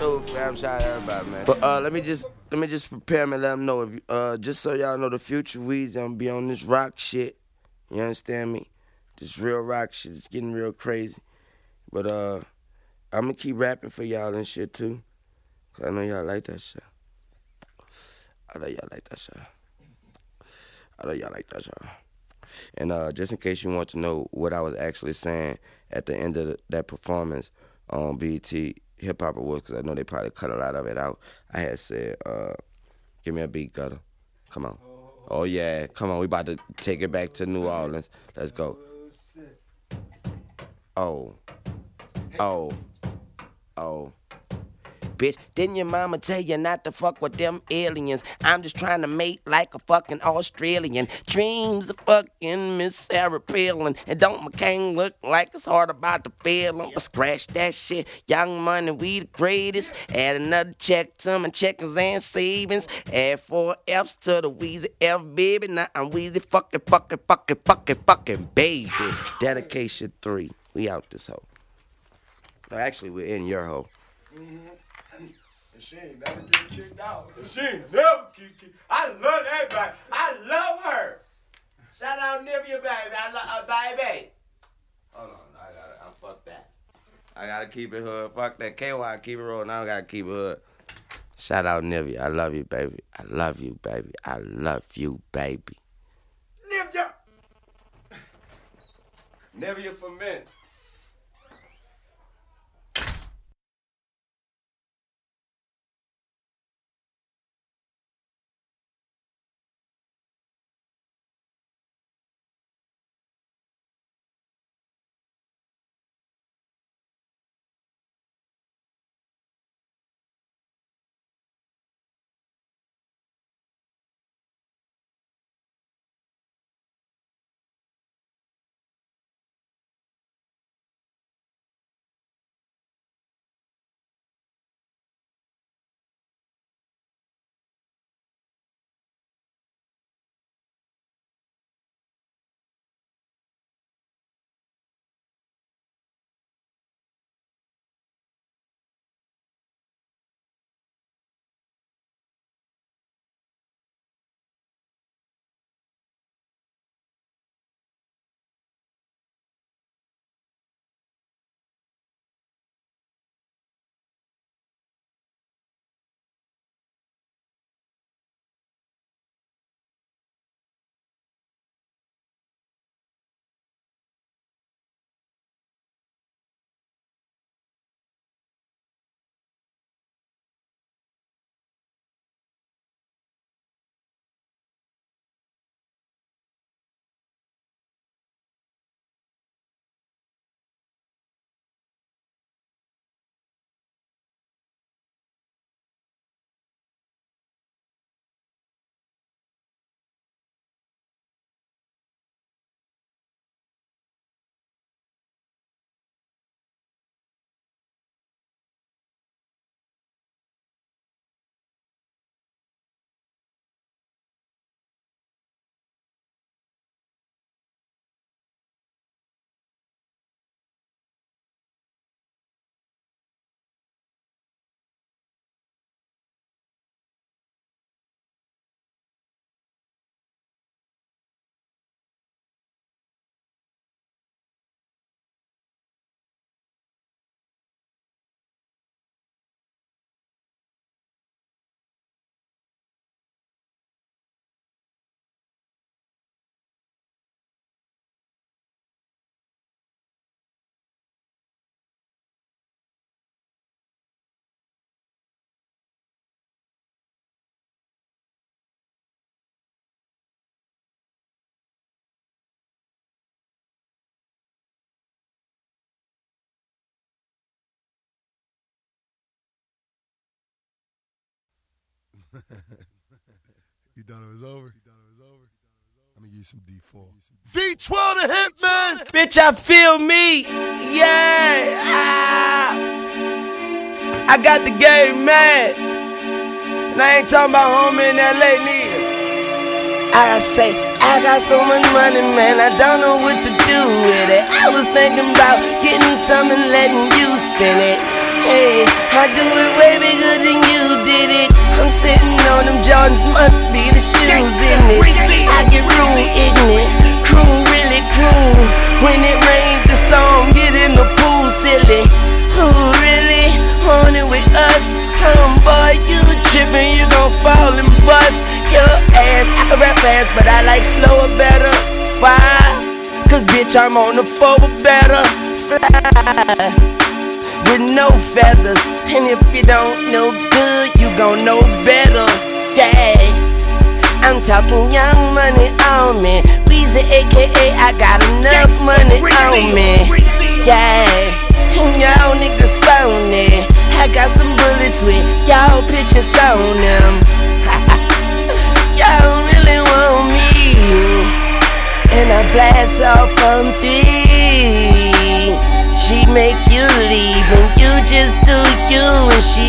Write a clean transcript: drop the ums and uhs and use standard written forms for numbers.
salute, fam. Shout out to everybody, man. But let me just prepare me and let them know. If you, just so y'all know, the future Weezy, I'm gonna be on this rock shit. You understand me? This real rock shit. It's getting real crazy. But I'm gonna keep rapping for y'all and shit too. Cause I know y'all like that shit. I know y'all like that shit. And just in case you want to know what I was actually saying at the end of that performance on BET Hip Hop Awards, because I know they probably cut a lot of it out, I had said, give me a beat, Gutter. Come on. Oh, yeah. Come on. We about to take it back to New Orleans. Let's go. Oh. Bitch, didn't your mama tell you not to fuck with them aliens? I'm just trying to mate like a fucking Australian. Dreams of fucking Miss Sarah Palin. And don't McCain look like it's hard about to fail him? Scratch that shit. Young money, we the greatest. Add another check to my checkers and savings. Add 4 F's to the Weezy F, baby. Now I'm Weezy fucking baby. Dedication 3. We out this hoe. Well, actually, we're in your hoe. Mm-hmm. She ain't never get kicked out. She ain't never get kicked. I love that baby. I love her. Shout out Nivea, baby. I love her, baby. Hold on, I'm fuck that. I gotta keep it hood. Fuck that. KY, keep it rolling. I gotta keep it hood. Shout out Nivea. I love you, baby. I love you, baby. I love you, baby. Nivea. Nivea for men. You thought it was over? Let me give you some D4. V12 the Hitman! Bitch, I feel me. Yeah. I got the game mad. And I ain't talking about home in LA neither. I say, I got so much money, man, I don't know what to do with it. I was thinking about getting some and letting you spin it. Hey, I do it way Jordans must be the shoes in it. I get real ignorant, cruel, really cruel. When it rains, the storm get in the pool, silly. Who really want it with us? Boy, you trippin', you gon' fall and bust your ass. I can rap fast, but I like slower better. Why? Cause bitch, I'm on the forward better. Fly with no feathers. And if you don't know good, you gon' know better. Yeah, I'm talking young money on me. Weezy aka I got enough money on me. Yeah, and y'all niggas phony. I got some bullets with y'all pictures on them. Y'all really want me, and I blast off on 3. She make you leave and you just do you, and she